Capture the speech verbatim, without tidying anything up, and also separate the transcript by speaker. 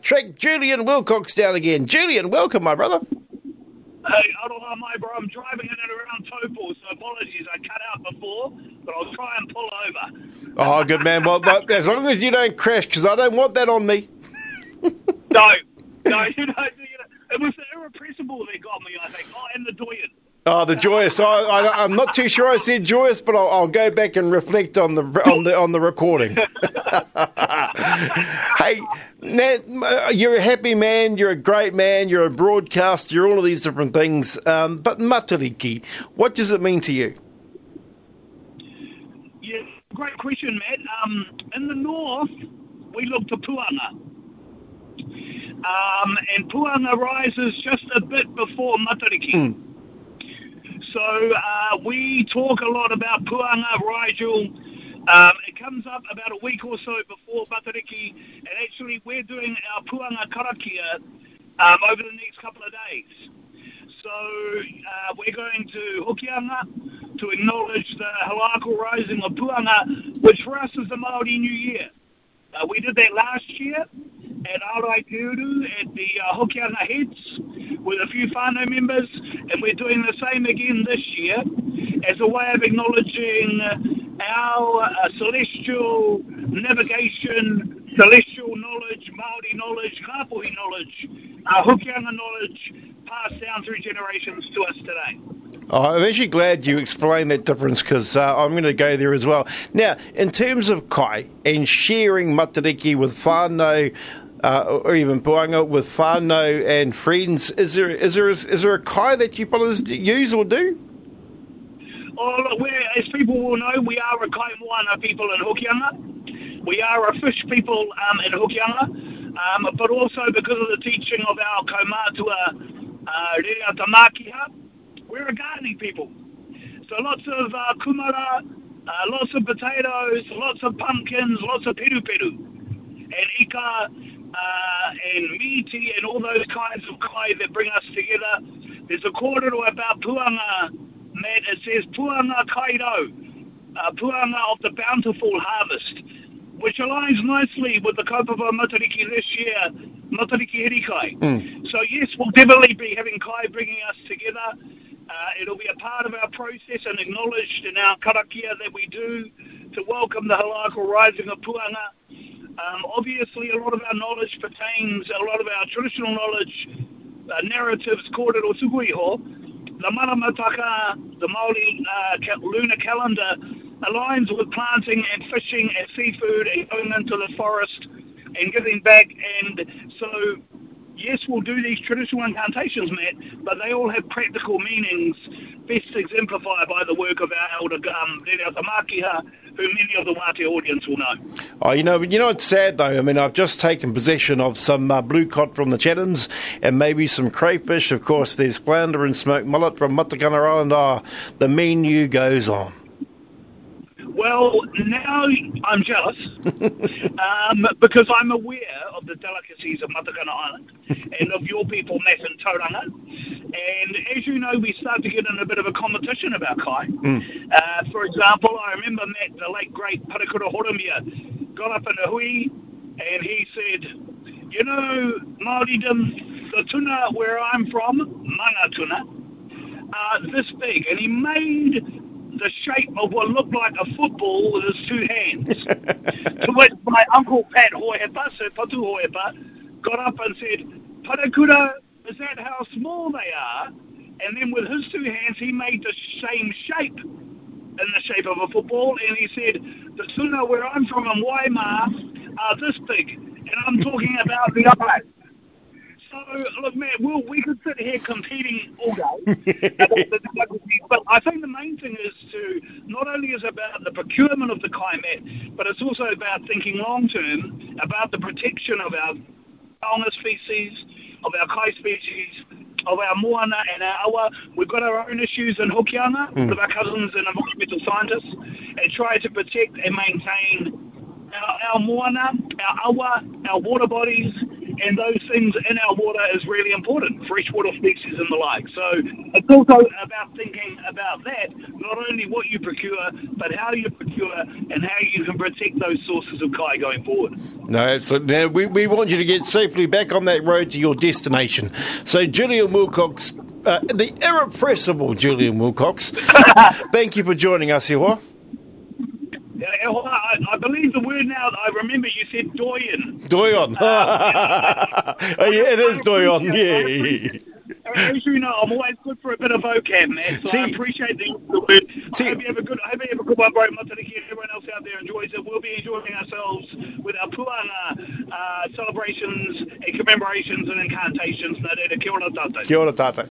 Speaker 1: track Julian Wilcox down again. Julian, welcome, my brother.
Speaker 2: Hey, Aroha mai, bro. I'm driving in and around Taupo, so apologies. I cut out before, but I'll try and pull over.
Speaker 1: Oh, good man. Well, but as long as you don't crash, because I don't want that on me.
Speaker 2: No, no, you know, you know, it was the irrepressible that got me, I think. Oh, and the Doyen.
Speaker 1: Oh, the joyous. I, I, I'm not too sure I said joyous, but I'll, I'll go back and reflect on the on the on the recording. Hey, Nat, you're a happy man. You're a great man. You're a broadcaster. You're all of these different things. Um, but Matariki, what does it mean to you?
Speaker 2: Yeah, great question, Matt. Um, in the north, we look to Puanga. Um, and Puanga rises just a bit before Matariki. Mm. So uh, we talk a lot about Puanga, Rigel. Um, it comes up about a week or so before Matariki, and actually we're doing our Puanga Karakia um, over the next couple of days. So uh, we're going to Hokianga to acknowledge the Halako rising of Puanga, which for us is the Māori New Year. Uh, we did that last year at Araikiuru at the uh, Hokianga Heads with a few whānau members, and we're doing the same again this year as a way of acknowledging our uh, celestial navigation, celestial knowledge, Māori knowledge, Kāpuhi knowledge, our Hokianga knowledge passed down through generations to us today.
Speaker 1: Oh, I'm actually glad you explained that difference because uh, I'm going to go there as well. Now, in terms of kai and sharing Matariki with whānau, uh, or even Puanga with whānau and friends, is there is there is there a kai that you fellas use or do?
Speaker 2: Oh, look, we're, as people will know, we are a kai moana people in Hokianga. We are a fish people um, in Hokianga, um, but also because of the teaching of our kaumātua uh, Rea Tamakiha, we're a gardening people. So lots of uh, kumara, uh, lots of potatoes, lots of pumpkins, lots of peru peru, and ika, uh, and miti, and all those kinds of kai that bring us together. There's a kōrero about Puanga, Matt. It says Puanga Kaido, uh, Puanga of the bountiful harvest, which aligns nicely with the kaupapa Matariki this year, Matariki Hirikai. Mm. So yes, we'll definitely be having kai bringing us together. Uh, it'll be a part of our process and acknowledged in our karakia that we do to welcome the halako rising of Puanga. Um, obviously, a lot of our knowledge pertains, a lot of our traditional knowledge, uh, narratives, kōrero tukuiho, the maramataka, the Māori uh, lunar calendar, aligns with planting and fishing and seafood and going into the forest and giving back. And so, yes, we'll do these traditional incantations, Matt, but they all have practical meanings, best exemplified by the work of our elder, um, Rere Tamakiha, who many of the Wātea audience will know.
Speaker 1: Oh, you know, you know, it's sad though. I mean, I've just taken possession of some uh, blue cod from the Chathams and maybe some crayfish. Of course, there's flounder and smoked mullet from Matakana Island. Oh, the menu goes on.
Speaker 2: Well, now I'm jealous um, because I'm aware of the delicacies of Matakana Island and of your people, Matt and Tauranga. And as you know, we start to get in a bit of a competition about kai. Mm. Uh, for example, I remember Matt, the late great Parakura Horomia, got up in a hui and he said, you know, Māoridom, the tuna where I'm from, manga tuna, are this big. And he made the shape of what looked like a football with his two hands. To which my uncle Pat Hohepa, so Patu Hohepa, got up and said, Parakura, is that how small they are? And then with his two hands, he made the same shape in the shape of a football. And he said, the tuna where I'm from in Waima are this big. And I'm talking about the eye. So, look, Matt, we'll, we could sit here competing all day. But I think the main thing is to, not only is it about the procurement of the kai, Matt, but it's also about thinking long-term about the protection of our taonga species, of our kai species, of our moana and our awa. We've got our own issues in Hokianga mm. with our cousins and environmental scientists, and try to protect and maintain our, our moana, our awa, our water bodies, and those things in our water is really important, freshwater species and the like. So it's also about thinking about that, not only what you procure, but how you procure and how you can protect those sources of kai going forward.
Speaker 1: No, absolutely. Now, we, we want you to get safely back on that road to your destination. So, Julian Wilcox, uh, the irrepressible Julian Wilcox, thank you for joining us, Iwa.
Speaker 2: I, I believe the word now, I remember you said doyen.
Speaker 1: Doyon. Uh, oh, yeah, it is doyon, yeah.
Speaker 2: As you know, I'm always good for a bit of vocab, man, so see, I appreciate the, the word. See, I hope you have a good, I hope you have a good one, bro. Matariki, and everyone else out there enjoys it. We'll be enjoying ourselves with our puanga uh, celebrations and commemorations and incantations. Nā reira, kia ora tātou.
Speaker 1: Kia ora tātou.